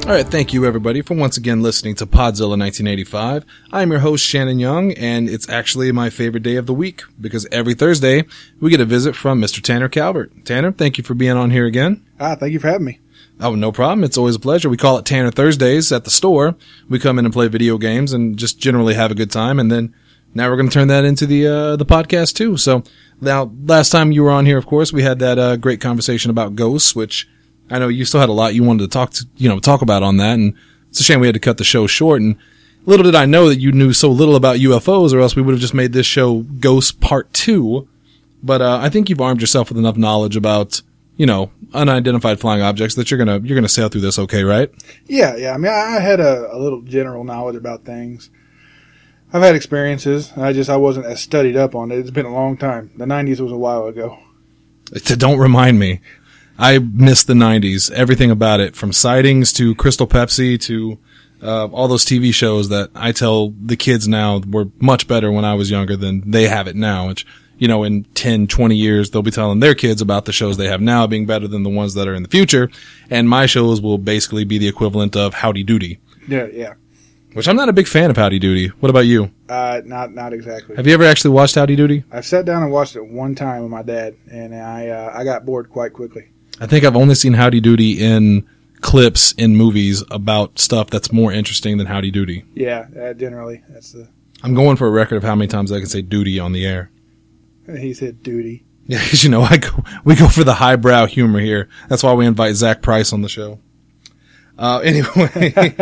All right, thank you everybody for once again listening to Podzilla 1985. I'm your host Shannon Young, and it's actually my favorite day of the week because every Thursday we get a visit from Mr. Tanner Calvert. Tanner, thank you for being on here again. Thank you for having me. Oh, no problem. It's always a pleasure. We call it Tanner Thursdays at the store. We come in and play video games and just generally have a good time, and then now we're going to turn that into the podcast too. So now, last time you were on here, of course, we had that great conversation about ghosts, which I know you still had a lot you wanted to talk about on that, and it's a shame we had to cut the show short. And little did I know that you knew so little about UFOs, or else we would have just made this show Ghosts Part 2. But I think you've armed yourself with enough knowledge about, unidentified flying objects that you're gonna sail through this okay, right? Yeah. I mean, I had a little general knowledge about things. I've had experiences. I wasn't as studied up on it. It's been a long time. The 90s was a while ago. Don't remind me. I miss the 90s. Everything about it, from sightings to Crystal Pepsi to all those TV shows that I tell the kids now were much better when I was younger than they have it now, which, in 10, 20 years, they'll be telling their kids about the shows they have now being better than the ones that are in the future. And my shows will basically be the equivalent of Howdy Doody. Yeah. Which I'm not a big fan of Howdy Doody. What about you? Not exactly. Have you ever actually watched Howdy Doody? I've sat down and watched it one time with my dad, and I got bored quite quickly. I think I've only seen Howdy Doody in clips in movies about stuff that's more interesting than Howdy Doody. Yeah, generally. I'm going for a record of how many times I can say duty on the air. He said duty. Yeah, because, we go for the highbrow humor here. That's why we invite Zach Price on the show. Anyway.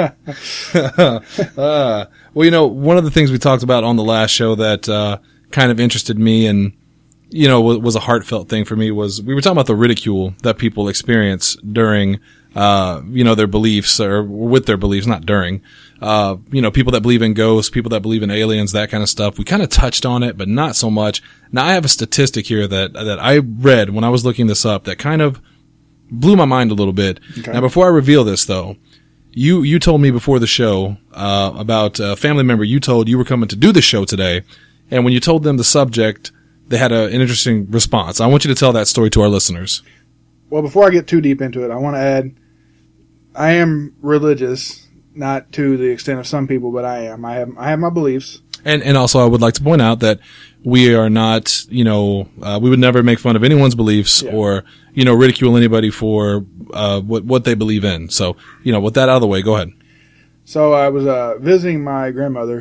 One of the things we talked about on the last show that kind of interested me and was a heartfelt thing for me was we were talking about the ridicule that people experience during, their beliefs or with their beliefs, not during, people that believe in ghosts, people that believe in aliens, that kind of stuff. We kind of touched on it, but not so much. Now I have a statistic here that I read when I was looking this up that kind of blew my mind a little bit. Okay. Now before I reveal this though, you told me before the show, about a family member you told you were coming to do the show today. And when you told them the subject, they had an interesting response. I want you to tell that story to our listeners. Well, before I get too deep into it, I want to add, I am religious, not to the extent of some people, but I am. I have my beliefs. And also I would like to point out that we are not, we would never make fun of anyone's beliefs or, ridicule anybody for, what they believe in. So, with that out of the way, go ahead. So I was, visiting my grandmother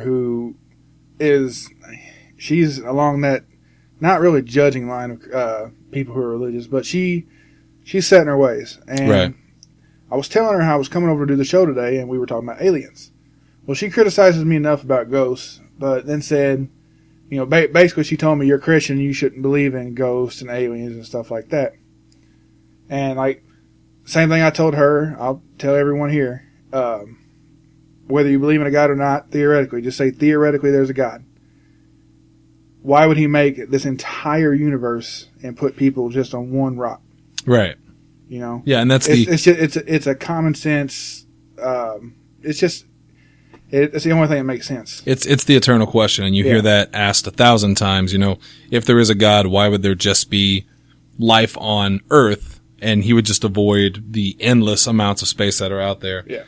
she's along that, not really judging line of people who are religious, but she's set in her ways. And right. I was telling her how I was coming over to do the show today, and we were talking about aliens. Well, she criticizes me enough about ghosts, but then said, basically she told me, you're Christian, you shouldn't believe in ghosts and aliens and stuff like that. And same thing I told her, I'll tell everyone here, whether you believe in a God or not, theoretically, just say theoretically there's a God. Why would he make this entire universe and put people just on one rock? Right. Yeah, and that's it's a common sense. It's the only thing that makes sense. It's the eternal question, and you hear that asked 1,000 times. If there is a God, why would there just be life on Earth, and he would just avoid the endless amounts of space that are out there? Yeah.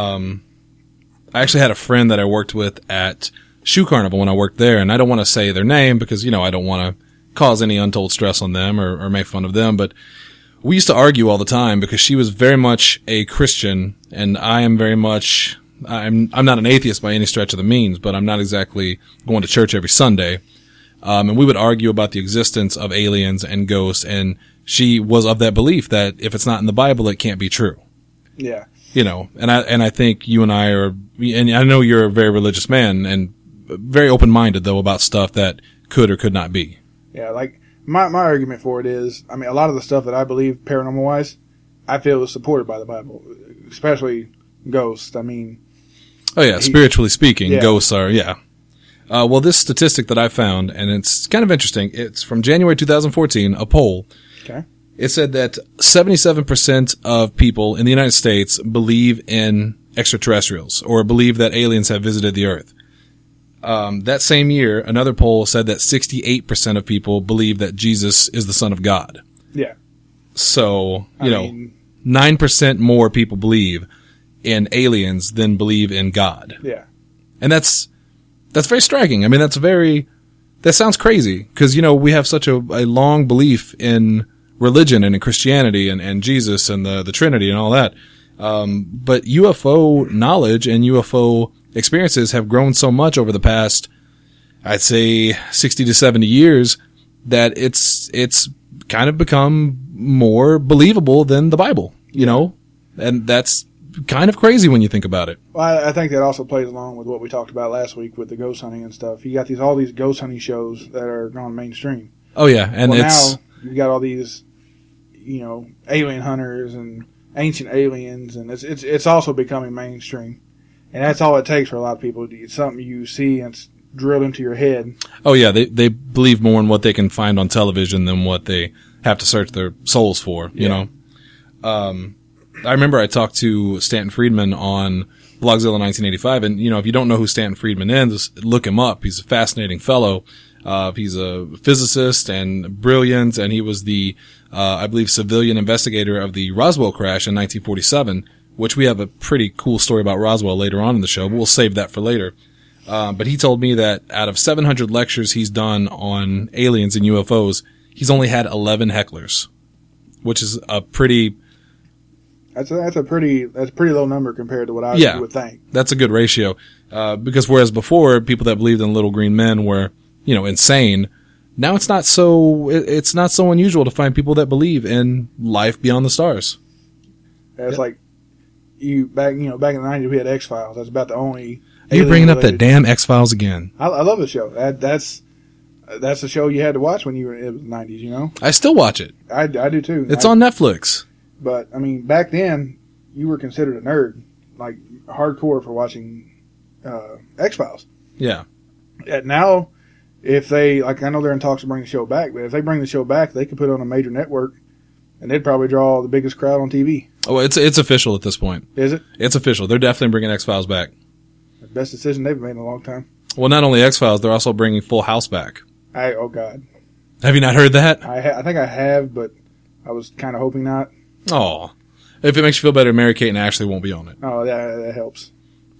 I actually had a friend that I worked with at Shoe Carnival when I worked there, and I don't want to say their name because, I don't want to cause any untold stress on them or make fun of them, but we used to argue all the time because she was very much a Christian, and I am very much, I'm not an atheist by any stretch of the means, but I'm not exactly going to church every Sunday. And we would argue about the existence of aliens and ghosts, and she was of that belief that if it's not in the Bible, it can't be true. Yeah. And I think you and I are, and I know you're a very religious man and very open-minded though about stuff that could or could not be. Yeah, my argument for it is, a lot of the stuff that I believe paranormal-wise, I feel is supported by the Bible, especially ghosts. Oh yeah, spiritually speaking, ghosts are, well, this statistic that I found, and it's kind of interesting, it's from January 2014, a poll. Okay. It said that 77% of people in the United States believe in extraterrestrials or believe that aliens have visited the Earth. That same year, another poll said that 68% of people believe that Jesus is the Son of God. Yeah. So, 9% more people believe. in aliens than believe in God. Yeah. And that's very striking. I mean, that sounds crazy because, we have such a long belief in religion and in Christianity and Jesus and the Trinity and all that. But UFO knowledge and UFO experiences have grown so much over the past, I'd say 60 to 70 years that it's kind of become more believable than the Bible, and that's kind of crazy when you think about it. Well, I think that also plays along with what we talked about last week with the ghost hunting and stuff. You got all these ghost hunting shows that are gone mainstream. Oh yeah, and now you got all these, alien hunters and ancient aliens, and it's also becoming mainstream. And that's all it takes for a lot of people. It's something you see and it's drilled into your head. Oh yeah, they believe more in what they can find on television than what they have to search their souls for. You know. I remember I talked to Stanton Friedman on Blogzilla 1985, and if you don't know who Stanton Friedman is, look him up. He's a fascinating fellow. He's a physicist and brilliant, and he was the, I believe, civilian investigator of the Roswell crash in 1947, which we have a pretty cool story about Roswell later on in the show, but we'll save that for later. But he told me that out of 700 lectures he's done on aliens and UFOs, he's only had 11 hecklers, which is a pretty... That's a pretty low number compared to what I would think. That's a good ratio. Because whereas before, people that believed in little green men were, insane, now it's not so unusual to find people that believe in life beyond the stars. It's like back in the 90s we had X-Files. That's about the only... You're bringing up that damn X-Files again. I love the show. That's the show you had to watch when you were in the 90s, I still watch it. I do too. It's on Netflix. But, back then, you were considered a nerd, like, hardcore for watching X-Files. Yeah. And now, if they, I know they're in talks to bring the show back, but if they bring the show back, they could put it on a major network, and they'd probably draw the biggest crowd on TV. Oh, it's official at this point. Is it? It's official. They're definitely bringing X-Files back. The best decision they've made in a long time. Well, not only X-Files, they're also bringing Full House back. Oh, God. Have you not heard that? I think I have, but I was kind of hoping not. Oh, if it makes you feel better, Mary-Kate and Ashley won't be on it. Oh, that helps.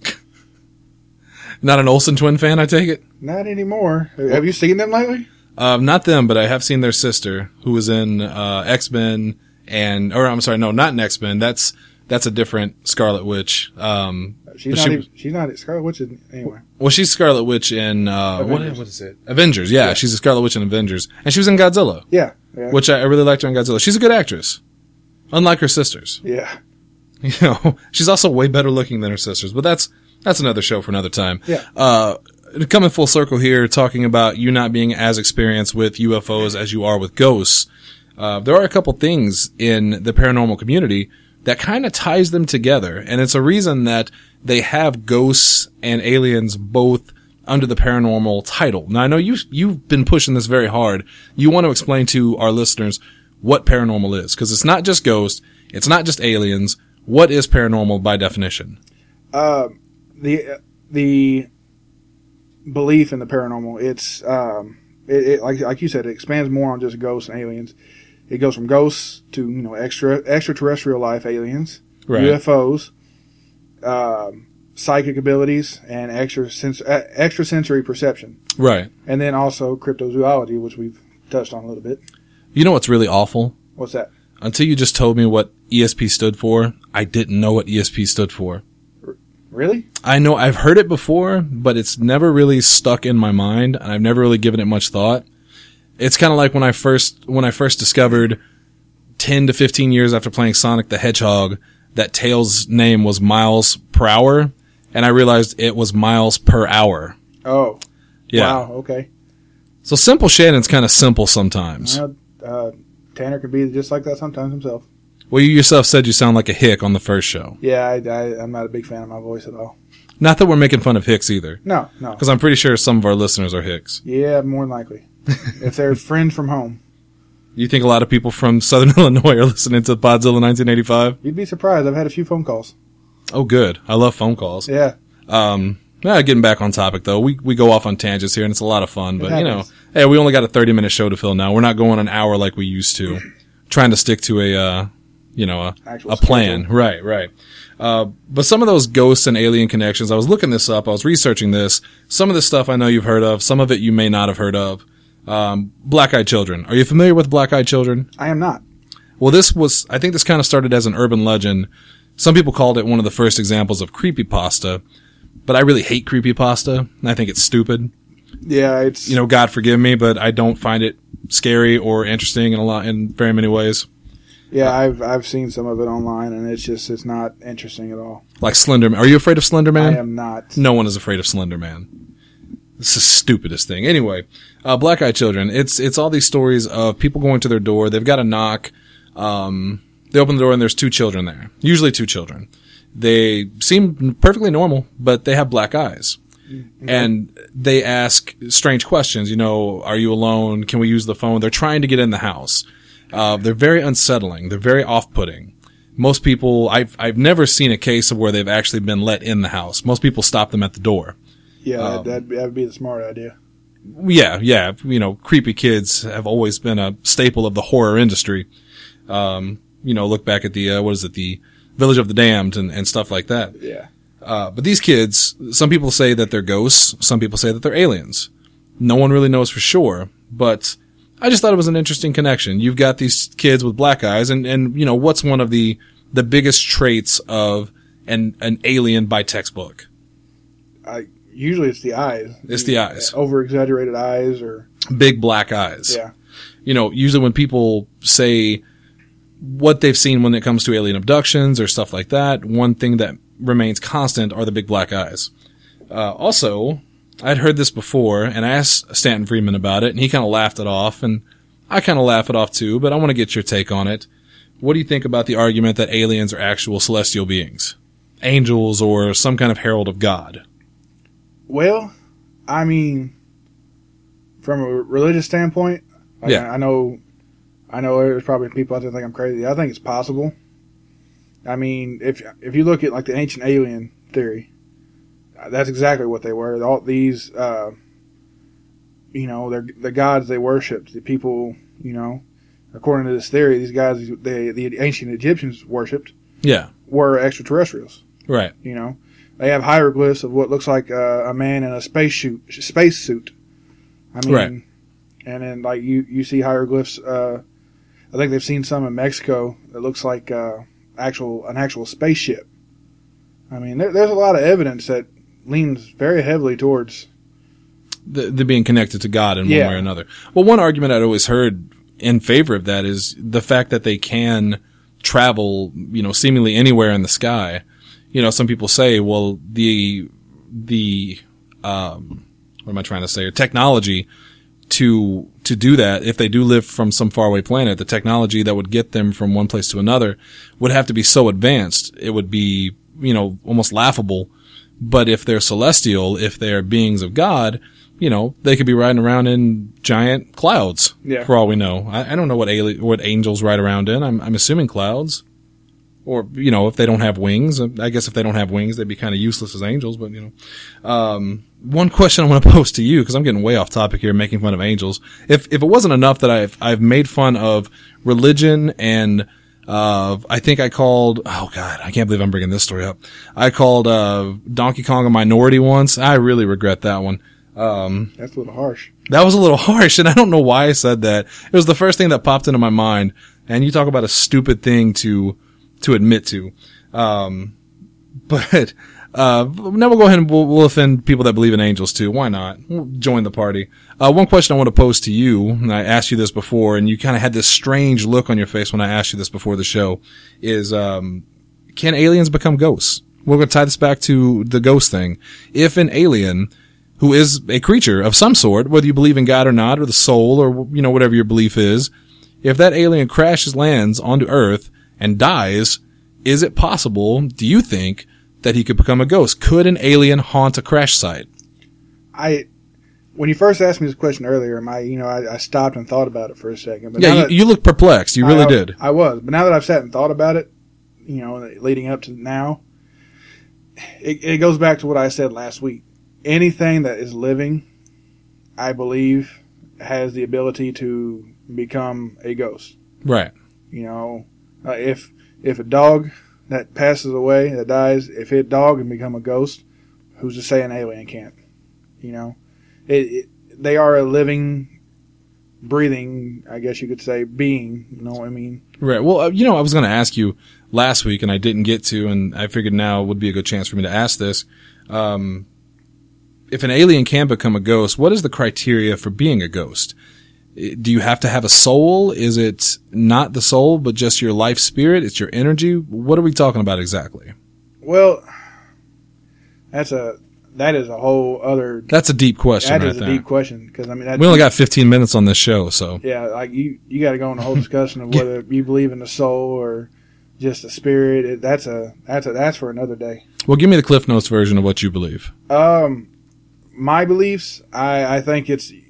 Not an Olsen twin fan, I take it? Not anymore. Have you seen them lately? Not them, but I have seen their sister, who was in X-Men not in X-Men. That's a different Scarlet Witch. She's not Scarlet Witch anyway. Well, she's Scarlet Witch in what is it? Avengers. Yeah, she's a Scarlet Witch in Avengers, and she was in Godzilla. Yeah. Which I really liked her in Godzilla. She's a good actress. Unlike her sisters. Yeah. She's also way better looking than her sisters, but that's another show for another time. Yeah. Coming full circle here, talking about you not being as experienced with UFOs as you are with ghosts. There are a couple things in the paranormal community that kind of ties them together, and it's a reason that they have ghosts and aliens both under the paranormal title. Now, I know you've been pushing this very hard. You want to explain to our listeners what paranormal is, because it's not just ghosts, it's not just aliens. What is paranormal by definition? The belief in the paranormal, it's like you said, it expands more on just ghosts and aliens. It goes from ghosts to extraterrestrial life, aliens, right. UFOs, psychic abilities, and extrasensory perception. Right. And then also cryptozoology, which we've touched on a little bit. You know what's really awful? What's that? Until you just told me what ESP stood for, I didn't know what ESP stood for. Really? I know I've heard it before, but it's never really stuck in my mind, and I've never really given it much thought. It's kind of like when I first discovered 10 to 15 years after playing Sonic the Hedgehog that Tails' name was Miles per Hour, and I realized it was miles per hour. Oh. Yeah. Wow, okay. So Simple Shannon's kind of simple sometimes. Tanner could be just like that sometimes himself. Well, you yourself said you sound like a hick on the first show. Yeah, I'm not a big fan of my voice at all. Not that we're making fun of hicks either. No. Because I'm pretty sure some of our listeners are hicks. Yeah, more than likely. If they're friends from home. You think a lot of people from Southern Illinois are listening to Podzilla 1985? You'd be surprised. I've had a few phone calls. Oh, good. I love phone calls. Yeah. Getting back on topic, though. We go off on tangents here, and it's a lot of fun. But, hey, we only got a 30-minute show to fill now. We're not going an hour like we used to. Trying to stick to a plan. Right. But some of those ghosts and alien connections, I was looking this up. I was researching this. Some of this stuff I know you've heard of. Some of it you may not have heard of. Black-eyed children. Are you familiar with black-eyed children? I am not. Well, I think this kind of started as an urban legend. Some people called it one of the first examples of creepypasta, but I really hate creepypasta. I think it's stupid. Yeah, it's... God forgive me, but I don't find it scary or interesting in very many ways. Yeah, I've seen some of it online, and it's not interesting at all. Like Slender Man. Are you afraid of Slender Man? I am not. No one is afraid of Slender Man. It's the stupidest thing. Anyway, Black-eyed children. It's all these stories of people going to their door. They've got a knock. They open the door and there's 2 children there. Usually 2 children. They seem perfectly normal, but they have black eyes. Mm-hmm. And they ask strange questions. Are you alone? Can we use the phone? They're trying to get in the house. They're very unsettling. They're very off-putting. Most people, I've never seen a case of where they've actually been let in the house. Most people stop them at the door. Yeah, that'd be the smart idea. Yeah. Creepy kids have always been a staple of the horror industry. Look back at the Village of the Damned and stuff like that. Yeah. But these kids, some people say that they're ghosts. Some people say that they're aliens. No one really knows for sure, but I just thought it was an interesting connection. You've got these kids with black eyes and what's one of the biggest traits of an alien by textbook? Usually it's the eyes. It's the eyes. Over-exaggerated eyes or... Big black eyes. Yeah. Usually when people say what they've seen when it comes to alien abductions or stuff like that, one thing that remains constant are the big black eyes. Also, I'd heard this before, and I asked Stanton Friedman about it, and he kind of laughed it off, and I kind of laugh it off too, but I want to get your take on it. What do you think about the argument that aliens are actual celestial beings? Angels or some kind of herald of God? Well, I mean, from a religious standpoint, I know there's probably people out there think I'm crazy. I think it's possible. I mean, if you look at like the ancient alien theory, that's exactly what they were. All these, they're the gods they worshipped. The people, according to this theory, these guys the ancient Egyptians worshipped. Yeah, were extraterrestrials. Right. They have hieroglyphs of what looks like a man in a space suit. I mean, right. And then like you see hieroglyphs. I think they've seen some in Mexico that looks like an actual spaceship. I mean, there's a lot of evidence that leans very heavily towards the being connected to God in one way or another. Well, one argument I'd always heard in favor of that is the fact that they can travel, seemingly anywhere in the sky. Some people say, well, the what am I trying to say? Technology to do that, if they do live from some faraway planet, the technology that would get them from one place to another would have to be so advanced, it would be, almost laughable. But if they're celestial, if they're beings of God, they could be riding around in giant clouds, for all we know. I don't know what angels ride around in. I'm assuming clouds. Or, if they don't have wings. I guess if they don't have wings, they'd be kind of useless as angels, but, one question I want to pose to you, because I'm getting way off topic here, making fun of angels. If it wasn't enough that I've made fun of religion and, I think I called, oh God, I can't believe I'm bringing this story up. I called, Donkey Kong a minority once. I really regret that one. That's a little harsh. That was a little harsh, and I don't know why I said that. It was the first thing that popped into my mind, and you talk about a stupid thing to admit to. But now we'll go ahead and we'll offend people that believe in angels too. Why not? We'll join the party. One question I want to pose to you, and I asked you this before, and you kind of had this strange look on your face when I asked you this before the show, is, can aliens become ghosts? We're going to tie this back to the ghost thing. If an alien who is a creature of some sort, whether you believe in God or not, or the soul, or, whatever your belief is, if that alien lands onto Earth and dies, is it possible, do you think, that he could become a ghost? Could an alien haunt a crash site? When you first asked me this question earlier, I stopped and thought about it for a second. But yeah, you look perplexed. You really did. I was. But now that I've sat and thought about it, leading up to now, it goes back to what I said last week. Anything that is living, I believe, has the ability to become a ghost. Right. If if a dog that passes away, that dies, if it dog and become a ghost, who's to say an alien can't? You know, they are a living, breathing, I guess you could say, being. You know what I mean? Right. Well, I was going to ask you last week, and I didn't get to, and I figured now would be a good chance for me to ask this. If an alien can become a ghost, what is the criteria for being a ghost? Do you have to have a soul? Is it not the soul, but just your life spirit? It's your energy? What are we talking about exactly? Well, that is a whole other. That's a deep question. That is a deep question because I mean we only got 15 minutes on this show, so yeah, like you got to go on a whole discussion of whether you believe in the soul or just the spirit. That's for another day. Well, give me the Cliff Notes version of what you believe. My beliefs, I think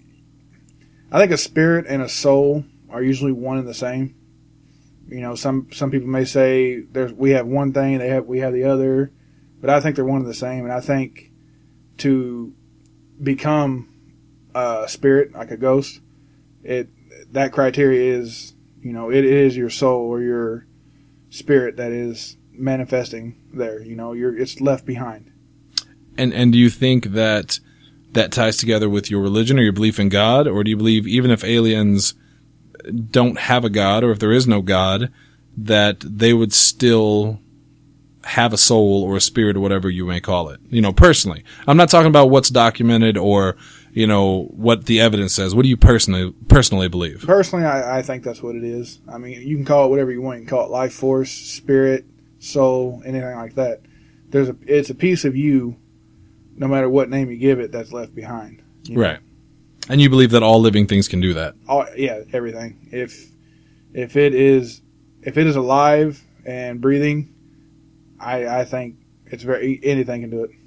a spirit and a soul are usually one and the same. You know, some people may say we have one thing, we have the other, but I think they're one and the same. And I think to become a spirit, like a ghost, that criteria is, you know, it is your soul or your spirit that is manifesting there. You know, it's left behind. And do you think that ties together with your religion or your belief in God? Or do you believe even if aliens don't have a God, or if there is no God, that they would still have a soul or a spirit or whatever you may call it? You know, personally. I'm not talking about what's documented or, you know, what the evidence says. What do you personally believe? Personally, I think that's what it is. I mean, you can call it whatever you want. You can call it life force, spirit, soul, anything like that. It's a piece of you, no matter what name you give it, that's left behind. Right. And you believe that all living things can do that? Yeah, everything. If it is alive and breathing, I think anything can do it.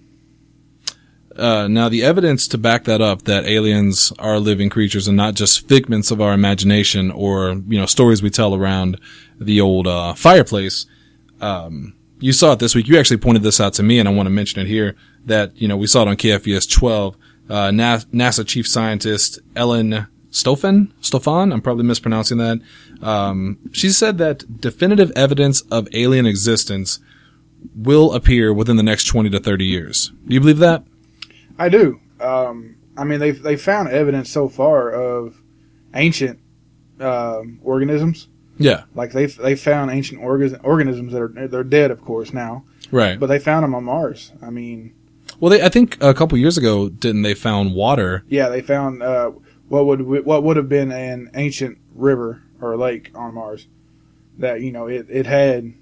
Now, the evidence to back that up, that aliens are living creatures and not just figments of our imagination or, you know, stories we tell around the old fireplace. You saw it this week. You actually pointed this out to me, and I want to mention it here, that, you know, we saw it on KFVS 12. NASA chief scientist Ellen Stofan, I'm probably mispronouncing that. She said that definitive evidence of alien existence will appear within the next 20 to 30 years. Do you believe that? I do. I mean, they found evidence so far of ancient organisms. Yeah. Like they found ancient organisms they're dead, of course, now. Right. But they found them on Mars. I mean, well, I think a couple years ago, didn't they found water? Yeah, they found what would have been an ancient river or lake on Mars. That, you know, it had,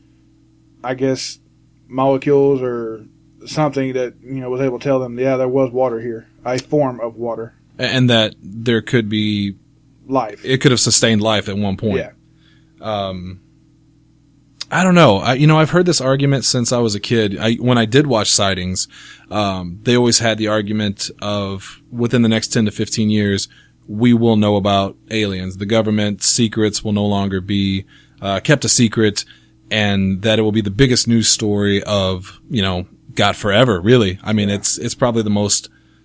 I guess, molecules or something that, you know, was able to tell them, yeah, there was water here, a form of water, and that there could be life. It could have sustained life at one point. Yeah. I don't know. I've heard this argument since I was a kid. When I did watch Sightings, they always had the argument of within the next 10 to 15 years, we will know about aliens. The government secrets will no longer be kept a secret, and that it will be the biggest news story of, you know, God forever, really. I mean, yeah. It's probably the most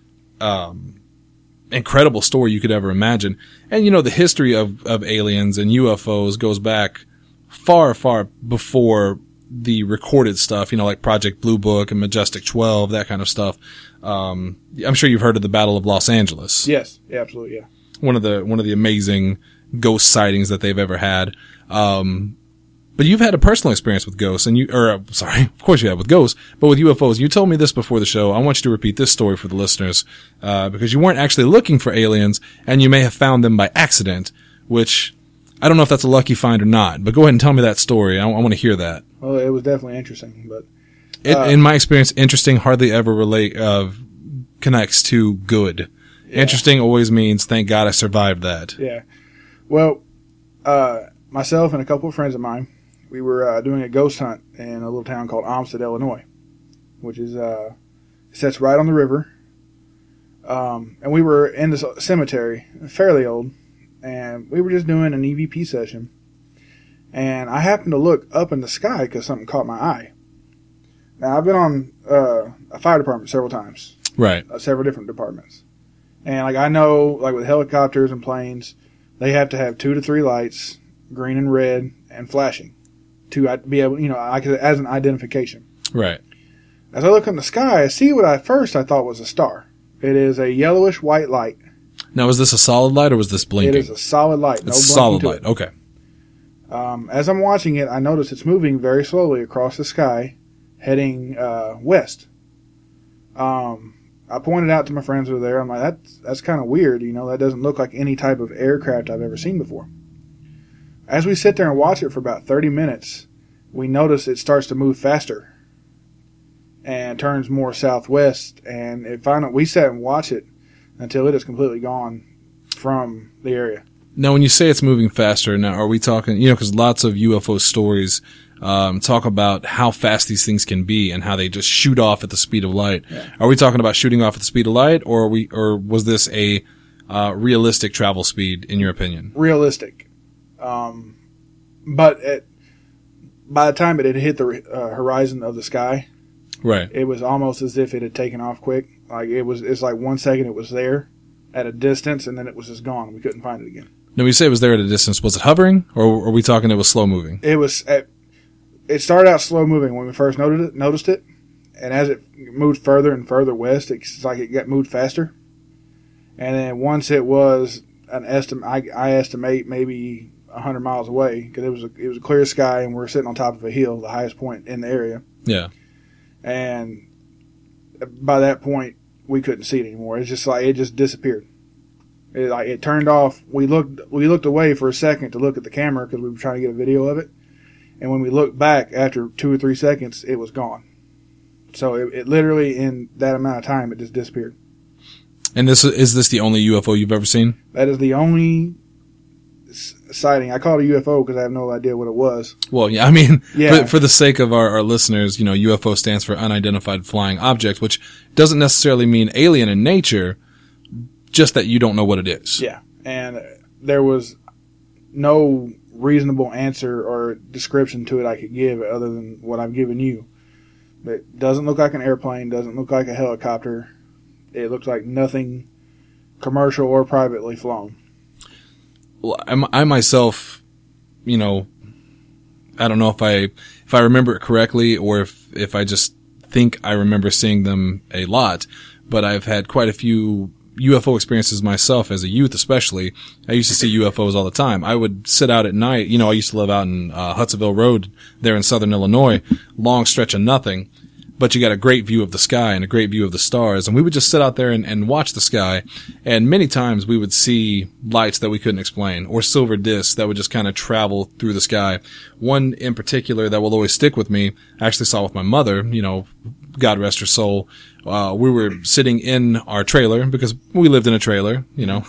incredible story you could ever imagine. And, you know, the history of aliens and UFOs goes back far, far before the recorded stuff, you know, like Project Blue Book and Majestic 12, that kind of stuff. I'm sure you've heard of the Battle of Los Angeles. Yes, yeah, absolutely, yeah. One of the amazing ghost sightings that they've ever had. But you've had a personal experience with ghosts, of course you have with ghosts, but with UFOs. You told me this before the show. I want you to repeat this story for the listeners, because you weren't actually looking for aliens, and you may have found them by accident, which I don't know if that's a lucky find or not, but go ahead and tell me that story. I want to hear that. Well, it was definitely interesting, but in my experience, interesting hardly ever connects to good. Yeah. Interesting always means, thank God I survived that. Yeah. Well, myself and a couple of friends of mine, we were doing a ghost hunt in a little town called Olmsted, Illinois, which is sits right on the river. And we were in this cemetery, fairly old, and we were just doing an EVP session. And I happened to look up in the sky because something caught my eye. Now, I've been on a fire department several times. Right. Several different departments. And, like, I know, like, with helicopters and planes, they have to have 2 to 3 lights, green and red, and flashing. to be able, as an identification. Right. As I look in the sky, I see what at first I thought was a star. It is a yellowish white light. Now, is this a solid light or was this blinking? It is a solid light. It's a solid light. Okay. As I'm watching it, I notice it's moving very slowly across the sky, heading west. I pointed out to my friends over there. I'm like, that's kind of weird. That doesn't look like any type of aircraft I've ever seen before. As we sit there and watch it for about 30 minutes, we notice it starts to move faster and turns more southwest. And we sat and watched it until it is completely gone from the area. Now, when you say it's moving faster, now are we talking, because lots of UFO stories talk about how fast these things can be and how they just shoot off at the speed of light. Yeah. Are we talking about shooting off at the speed of light, or was this a realistic travel speed, in your opinion? Realistic. But by the time it had hit the horizon of the sky, right, it was almost as if it had taken off quick. Like it's like 1 second it was there at a distance, and then it was just gone. We couldn't find it again. Now, when you say it was there at a distance, was it hovering, or are we talking it was slow moving? It started out slow moving when we first noticed it, and as it moved further and further west, it's like it got moved faster. And then once it was an estimate, I estimate maybe 100 miles away, because it was a clear sky and we're sitting on top of a hill, the highest point in the area. Yeah. And by that point, we couldn't see it anymore. It's just like it just disappeared. It turned off. We looked away for a second to look at the camera because we were trying to get a video of it. And when we looked back after 2 or 3 seconds, it was gone. So it literally, in that amount of time, it just disappeared. And is this the only UFO you've ever seen? That is the only sighting. I call it a UFO because I have no idea what it was. Well, yeah, I mean, yeah. For the sake of our listeners, UFO stands for unidentified flying object, which doesn't necessarily mean alien in nature, just that you don't know what it is. Yeah, and there was no reasonable answer or description to it I could give other than what I've given you. It doesn't look like an airplane, doesn't look like a helicopter. It looks like nothing commercial or privately flown. Well, I myself, I don't know if I remember it correctly or if I just think I remember seeing them a lot, but I've had quite a few UFO experiences myself as a youth, especially. I used to see UFOs all the time. I would sit out at night. I used to live out in Hudsonville Road there in southern Illinois, long stretch of nothing, but you got a great view of the sky and a great view of the stars. And we would just sit out there and watch the sky. And many times we would see lights that we couldn't explain or silver discs that would just kind of travel through the sky. One in particular that will always stick with me, I actually saw with my mother, God rest her soul. We were sitting in our trailer because we lived in a trailer,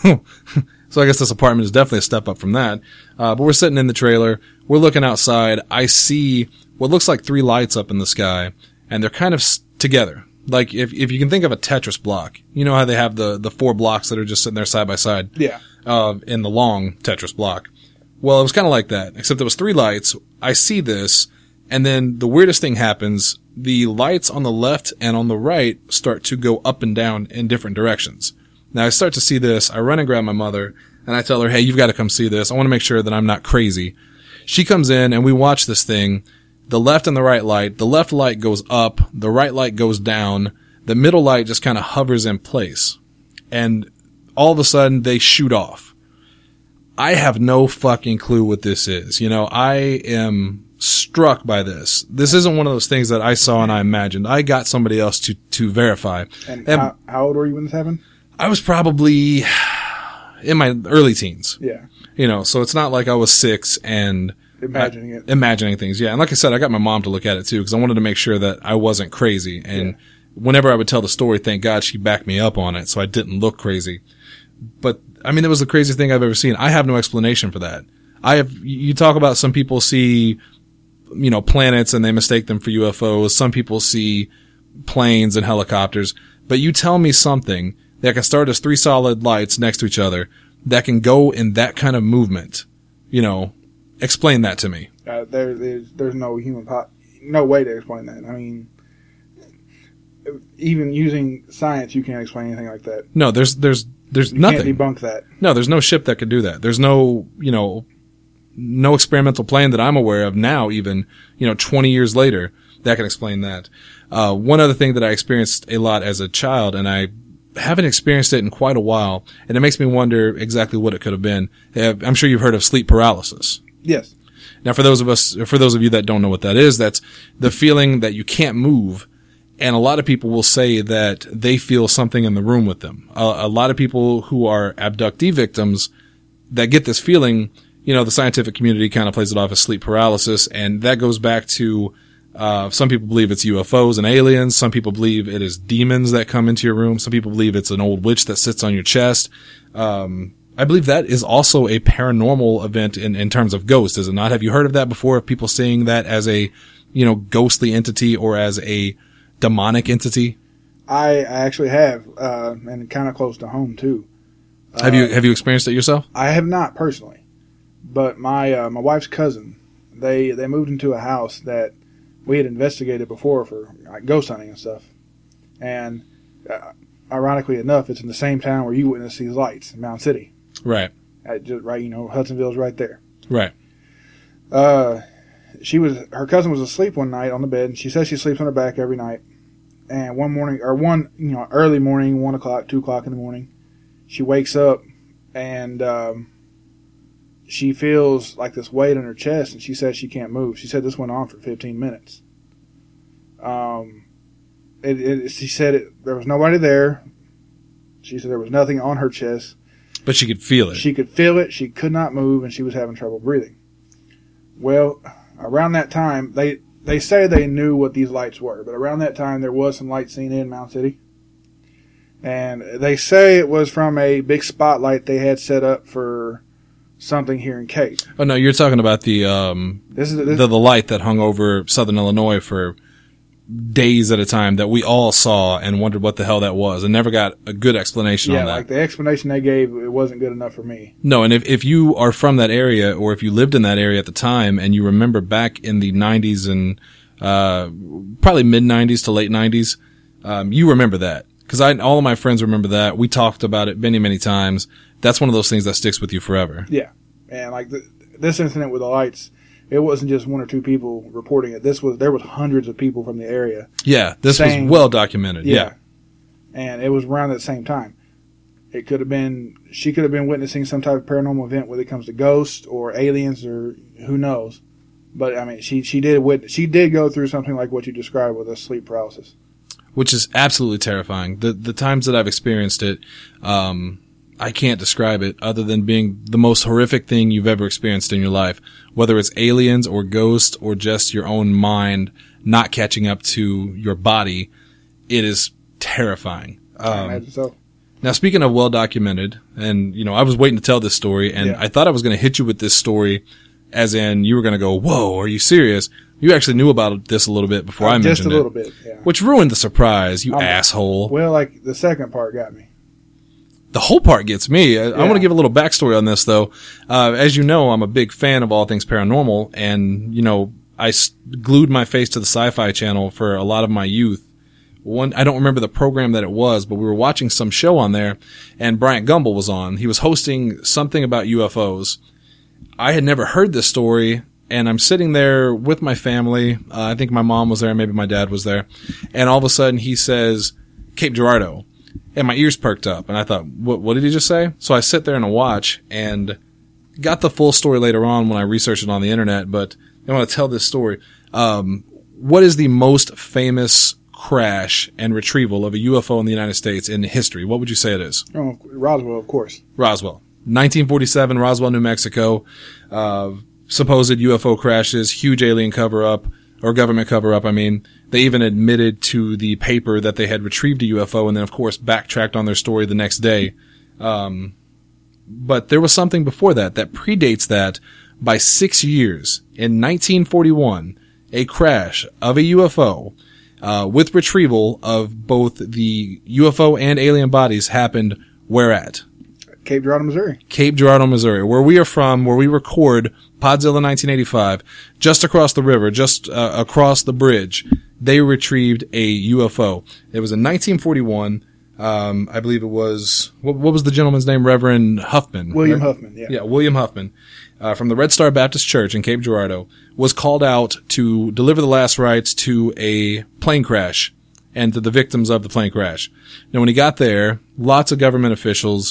So I guess this apartment is definitely a step up from that. But we're sitting in the trailer. We're looking outside. I see what looks like 3 lights up in the sky, and they're kind of together. Like if you can think of a Tetris block, how they have the 4 blocks that are just sitting there side by side. Yeah. In the long Tetris block. Well, it was kind of like that, except there was 3 lights. I see this, and then the weirdest thing happens. The lights on the left and on the right start to go up and down in different directions. Now I start to see this. I run and grab my mother and I tell her, hey, you've got to come see this. I want to make sure that I'm not crazy. She comes in and we watch this thing. The left and the right light. The left light goes up. The right light goes down. The middle light just kind of hovers in place. And all of a sudden they shoot off. I have no fucking clue what this is. I am struck by this. This isn't one of those things that I saw and I imagined. I got somebody else to verify. And how old were you when this happened? I was probably in my early teens. Yeah. So it's not like I was 6 and imagining things. Yeah. And like I said, I got my mom to look at it too because I wanted to make sure that I wasn't crazy. And whenever I would tell the story, thank God she backed me up on it so I didn't look crazy. But I mean, it was the craziest thing I've ever seen. I have no explanation for that. You talk about some people see planets and they mistake them for UFOs. Some people see planes and helicopters. But you tell me something that can start as 3 solid lights next to each other that can go in that kind of movement. Explain that to me. There's no no way to explain that. I mean, even using science, you can't explain anything like that. No, there's nothing. You can't debunk that. No, there's no ship that could do that. There's no, no experimental plane that I'm aware of now, even, 20 years later, that can explain that. One other thing that I experienced a lot as a child, and I haven't experienced it in quite a while, and it makes me wonder exactly what it could have been. I'm sure you've heard of sleep paralysis. Yes. Now, for those of you that don't know what that is, that's the feeling that you can't move. And a lot of people will say that they feel something in the room with them. A lot of people who are abductee victims that get this feeling, the scientific community kind of plays it off as sleep paralysis. And that goes back to, some people believe it's UFOs and aliens. Some people believe it is demons that come into your room. Some people believe it's an old witch that sits on your chest. I believe that is also a paranormal event in terms of ghosts, is it not? Have you heard of that before? Of people seeing that as a, ghostly entity or as a demonic entity? I actually have, and kind of close to home too. Have you experienced it yourself? I have not personally, but my wife's cousin, they moved into a house that we had investigated before for ghost hunting and stuff, and ironically enough, it's in the same town where you witness these lights in Mound City. Right. Hudsonville's right there. Right. Her cousin was asleep one night on the bed, and she says she sleeps on her back every night. And early morning, 1 o'clock, 2 o'clock in the morning, she wakes up and she feels like this weight on her chest, and she says she can't move. She said this went on for 15 minutes. She said there was nobody there. She said there was nothing on her chest. But she could feel it. She could feel it. She could not move, and she was having trouble breathing. Well, around that time, they say they knew what these lights were, but around that time there was some lights seen in Mound City. And they say it was from a big spotlight they had set up for something here in Cape. Oh no, you're talking about the light that hung over Southern Illinois for days at a time that we all saw and wondered what the hell that was and never got a good explanation on that. Yeah, like the explanation they gave, it wasn't good enough for me. No, and if you are from that area or if you lived in that area at the time and you remember back in the 90s and probably mid-90s to late 90s, you remember that. Because all of my friends remember that. We talked about it many, many times. That's one of those things that sticks with you forever. Yeah. And like this incident with the lights, it wasn't just one or two people reporting it. There was hundreds of people from the area. Yeah, this was well documented. Yeah. And it was around that same time. She could have been witnessing some type of paranormal event when it comes to ghosts or aliens or who knows. But I mean, she did go through something like what you described with a sleep paralysis. Which is absolutely terrifying. The times that I've experienced it, I can't describe it other than being the most horrific thing you've ever experienced in your life. Whether it's aliens or ghosts or just your own mind not catching up to your body, it is terrifying. I imagine so. Now, speaking of well documented, and I was waiting to tell this story, and I thought I was going to hit you with this story, as in you were going to go, "Whoa, are you serious?" You actually knew about this a little bit before I mentioned it. Just a little bit, yeah. Which ruined the surprise, you asshole. Well, like the second part got me. The whole part gets me. I want to give a little backstory on this, though. As you know, I'm a big fan of all things paranormal, and, I glued my face to the Sci-Fi Channel for a lot of my youth. I don't remember the program that it was, but we were watching some show on there, and Bryant Gumbel was on. He was hosting something about UFOs. I had never heard this story, and I'm sitting there with my family. I think my mom was there, maybe my dad was there. And all of a sudden he says, Cape Girardeau. And my ears perked up, and I thought, what did he just say? So I sit there and I watch, and got the full story later on when I researched it on the internet, but I want to tell this story. What is the most famous crash and retrieval of a UFO in the United States in history? What would you say it is? Oh, Roswell, of course. Roswell. 1947, Roswell, New Mexico. Supposed UFO crashes, huge alien cover-up, or government cover-up, I mean. They even admitted to the paper that they had retrieved a UFO and then, of course, backtracked on their story the next day. But there was something before that predates that by 6 years. In 1941, a crash of a UFO with retrieval of both the UFO and alien bodies happened where at? Cape Girardeau, Missouri. Cape Girardeau, Missouri, where we are from, where we record Podzilla 1985, just across the river, just across the bridge, they retrieved a UFO. It was in 1941. I believe it was, what was the gentleman's name? Reverend Huffman. William right? Huffman, yeah. Yeah, William Huffman, from the Red Star Baptist Church in Cape Girardeau, was called out to deliver the last rites to a plane crash and to the victims of the plane crash. Now, when he got there, lots of government officials,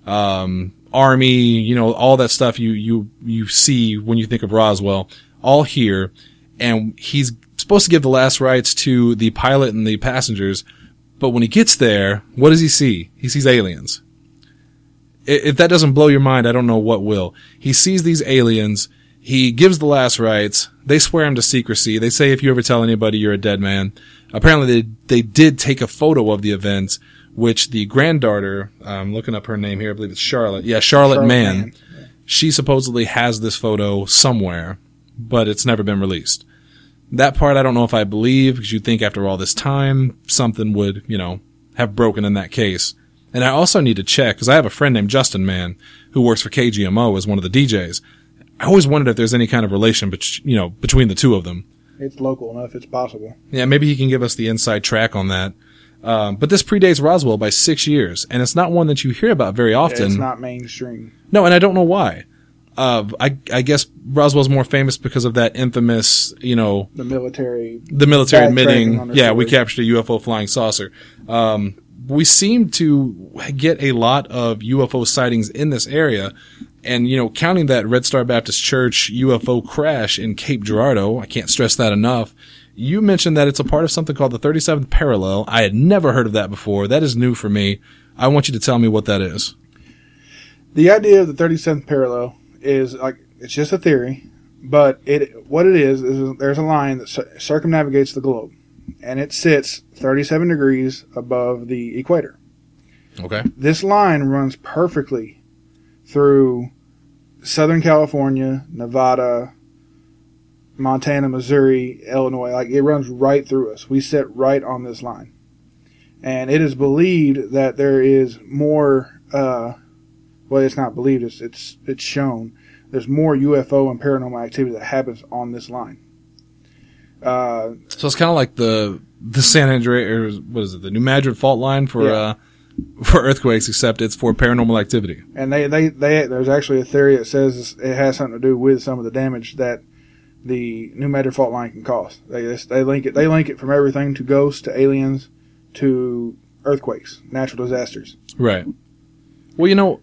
Army, all that stuff you see when you think of Roswell, all here, and he's supposed to give the last rites to the pilot and the passengers, but when he gets there, what does he see? He sees aliens. If that doesn't blow your mind, I don't know what will. He sees these aliens, he gives the last rites, they swear him to secrecy, they say if you ever tell anybody, you're a dead man. Apparently they did take a photo of the event, which the granddaughter, I'm looking up her name here, I believe it's Charlotte. Yeah, Charlotte Mann. Yeah. She supposedly has this photo somewhere, but it's never been released. That part I don't know if I believe, because you'd think after all this time, something would, have broken in that case. And I also need to check, because I have a friend named Justin Mann, who works for KGMO as one of the DJs. I always wondered if there's any kind of relation, between the two of them. It's local enough, it's possible. Yeah, maybe he can give us the inside track on that. But this predates Roswell by 6 years, and it's not one that you hear about very often. Yeah, it's not mainstream. No, and I don't know why. I guess Roswell's more famous because of that infamous, the military admitting, yeah, we captured a UFO flying saucer. We seem to get a lot of UFO sightings in this area. And, counting that Red Star Baptist Church UFO crash in Cape Girardeau, I can't stress that enough. You mentioned that it's a part of something called the 37th Parallel. I had never heard of that before. That is new for me. I want you to tell me what that is. The idea of the 37th Parallel is it's just a theory, but what it is there's a line that circumnavigates the globe, and it sits 37 degrees above the equator. Okay. This line runs perfectly through Southern California, Nevada, Montana, Missouri, Illinois. It runs right through us. We sit right on this line. And it is believed that there is more, it's not believed, it's shown. There's more UFO and paranormal activity that happens on this line. So it's kind of like the San Andreas, or what is it, the New Madrid fault line for earthquakes, except it's for paranormal activity. And there's actually a theory that says it has something to do with some of the damage that the New Madrid fault line can cause. They link it from everything to ghosts, to aliens, to earthquakes, natural disasters. Right. Well,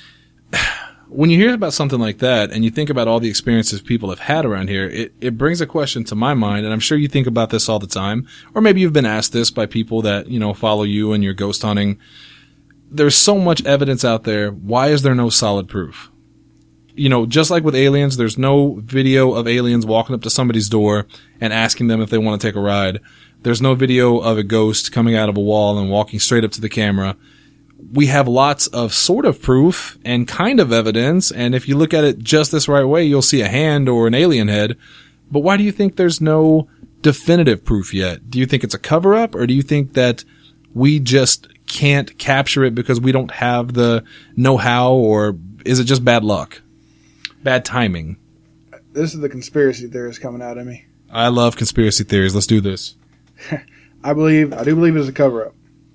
when you hear about something like that and you think about all the experiences people have had around here, it brings a question to my mind, and I'm sure you think about this all the time, or maybe you've been asked this by people that, follow you and your ghost hunting. There's so much evidence out there. Why is there no solid proof? Just like with aliens, there's no video of aliens walking up to somebody's door and asking them if they want to take a ride. There's no video of a ghost coming out of a wall and walking straight up to the camera. We have lots of sort of proof and kind of evidence, and if you look at it just this right way, you'll see a hand or an alien head. But why do you think there's no definitive proof yet? Do you think it's a cover-up, or do you think that we just can't capture it because we don't have the know-how, or is it just bad luck? Bad timing? This is the conspiracy theorist coming out of me. I love conspiracy theories. Let's do this. I do believe it's a cover-up.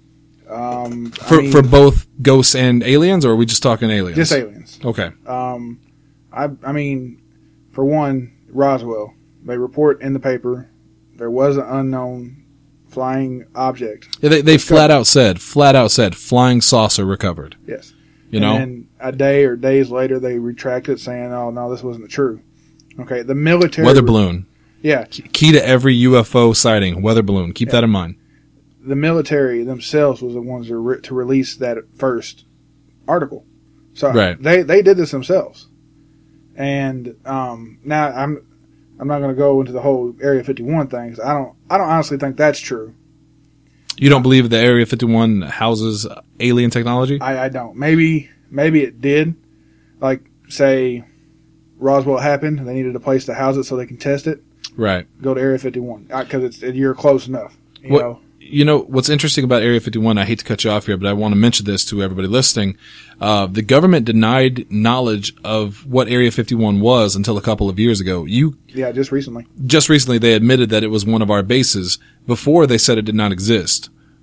For both ghosts and aliens, or are we just talking aliens? Just aliens. Okay. I mean, for one, Roswell. They report in the paper there was an unknown flying object. Yeah, they flat out said flying saucer recovered. Yes. And then a day or days later, they retracted, saying, "Oh no, this wasn't true." Okay, the military weather balloon. Yeah. Key to every UFO sighting, weather balloon. Keep that in mind. The military themselves was the ones to release that first article. So right. They did this themselves. And now I'm not going to go into the whole Area 51 thing, 'cause I don't honestly think that's true. You don't believe the Area 51 houses alien technology? I don't. Maybe it did. Like, say Roswell happened, they needed a place to house it so they can test it. Right. Go to Area 51 because you're close enough. You know what's interesting about Area 51, I hate to cut you off here, but I want to mention this to everybody listening. The government denied knowledge of what Area 51 was until a couple of years ago. Just recently. Just recently they admitted that it was one of our bases. Before they said it did not exist.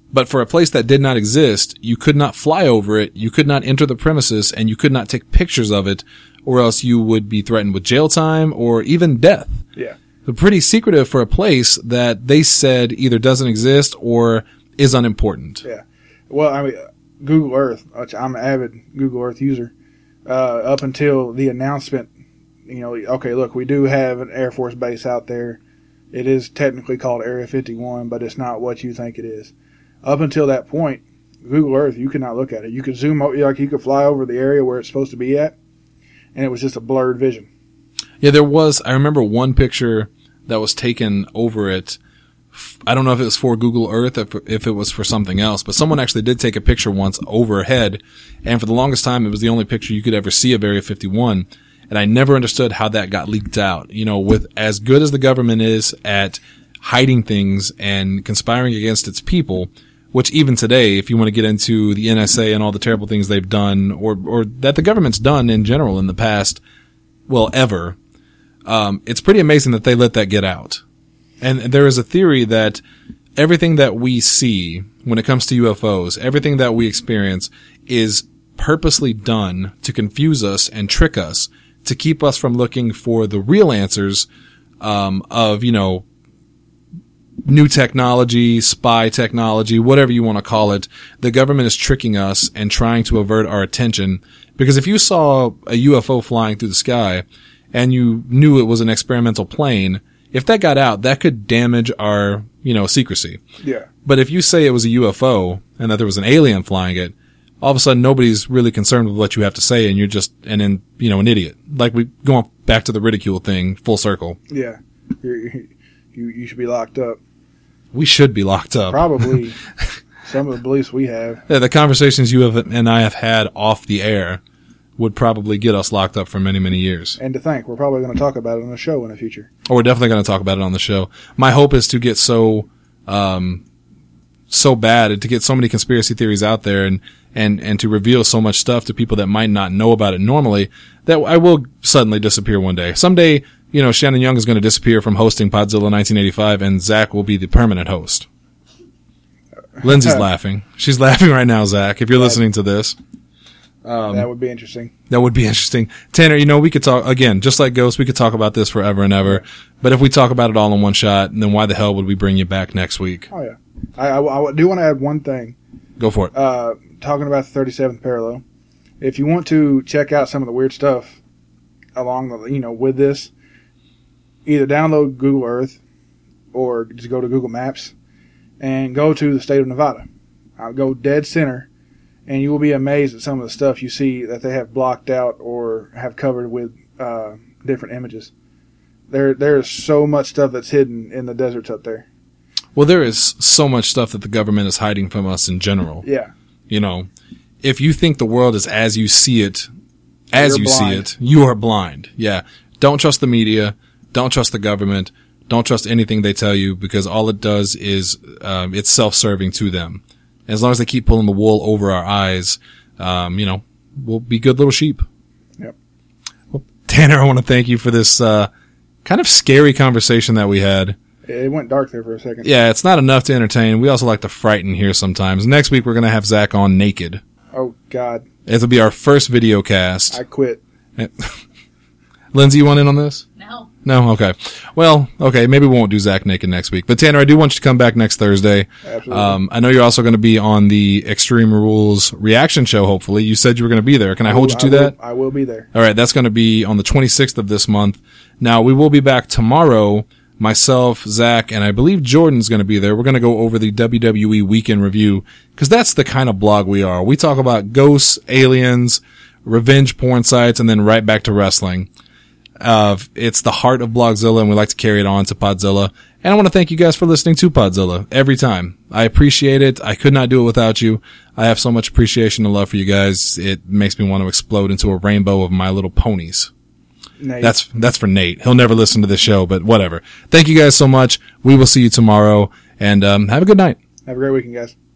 But for a place that did not exist, you could not fly over it, you could not enter the premises, and you could not take pictures of it, or else you would be threatened with jail time or even death. Yeah. So pretty secretive for a place that they said either doesn't exist or is unimportant. Yeah. Well, I mean, Google Earth, which I'm an avid Google Earth user, up until the announcement, okay, look, we do have an Air Force base out there. It is technically called Area 51, but it's not what you think it is. Up until that point, Google Earth, you could not look at it. You could zoom out, you could fly over the area where it's supposed to be at, and it was just a blurred vision. Yeah, I remember one picture that was taken over it. I don't know if it was for Google Earth, if it was for something else, but someone actually did take a picture once overhead, and for the longest time, it was the only picture you could ever see of Area 51, and I never understood how that got leaked out. With as good as the government is at hiding things and conspiring against its people, which even today, if you want to get into the NSA and all the terrible things they've done, or that the government's done in general in the past, well, ever, it's pretty amazing that they let that get out. And there is a theory that everything that we see when it comes to UFOs, everything that we experience is purposely done to confuse us and trick us, to keep us from looking for the real answers, of, new technology, spy technology, whatever you want to call it. The government is tricking us and trying to avert our attention. Because if you saw a UFO flying through the sky and you knew it was an experimental plane, if that got out, that could damage our, secrecy. Yeah. But if you say it was a UFO and that there was an alien flying it, all of a sudden nobody's really concerned with what you have to say, and you're just an idiot. Like we go back to the ridicule thing, full circle. Yeah. You should be locked up. We should be locked up. Probably. Some of the beliefs we have. Yeah, the conversations you and I have had off the air would probably get us locked up for many, many years. And to think, we're probably going to talk about it on the show in the future. Oh, we're definitely going to talk about it on the show. My hope is to get so bad, to get so many conspiracy theories out there and to reveal so much stuff to people that might not know about it normally, that I will suddenly disappear one day. Someday, Shannon Young is going to disappear from hosting Podzilla 1985, and Zach will be the permanent host. Lindsay's laughing. She's laughing right now, Zach, if you're listening to this. That would be interesting. That would be interesting. Tanner, we could talk, again, just like Ghost, we could talk about this forever and ever. But if we talk about it all in one shot, then why the hell would we bring you back next week? Oh, yeah. I do want to add one thing. Go for it. Talking about the 37th parallel. If you want to check out some of the weird stuff along the, with this, either download Google Earth or just go to Google Maps and go to the state of Nevada. I'll go dead center, and you will be amazed at some of the stuff you see that they have blocked out or have covered with different images. There is so much stuff that's hidden in the deserts up there. Well, there is so much stuff that the government is hiding from us in general. Yeah. If you think the world is as you see it, blind. you are blind. Yeah. Don't trust the media. Don't trust the government. Don't trust anything they tell you, because all it does is, it's self-serving to them. As long as they keep pulling the wool over our eyes, we'll be good little sheep. Yep. Well, Tanner, I want to thank you for this, kind of scary conversation that we had. It went dark there for a second. Yeah, it's not enough to entertain. We also like to frighten here sometimes. Next week, we're going to have Zach on naked. Oh, God. It'll be our first video cast. I quit. Lindsay, you want in on this? No. No? Okay. Well, okay, maybe we won't do Zach naked next week. But Tanner, I do want you to come back next Thursday. Absolutely. I know you're also going to be on the Extreme Rules reaction show, hopefully. You said you were going to be there. Can I hold you to that? I will be there. All right, that's going to be on the 26th of this month. Now, we will be back tomorrow. Myself, Zach, and I believe Jordan's going to be there. We're going to go over the WWE Weekend Review, because that's the kind of blog we are. We talk about ghosts, aliens, revenge porn sites, and then right back to wrestling. It's the heart of Blogzilla, and we like to carry it on to Podzilla. And I want to thank you guys for listening to Podzilla every time. I appreciate it. I could not do it without you. I have so much appreciation and love for you guys. It makes me want to explode into a rainbow of My Little Ponies. Nate. That's for Nate. He'll never listen to this show, but whatever. Thank you guys so much. We will see you tomorrow, and have a good night. Have a great weekend, guys.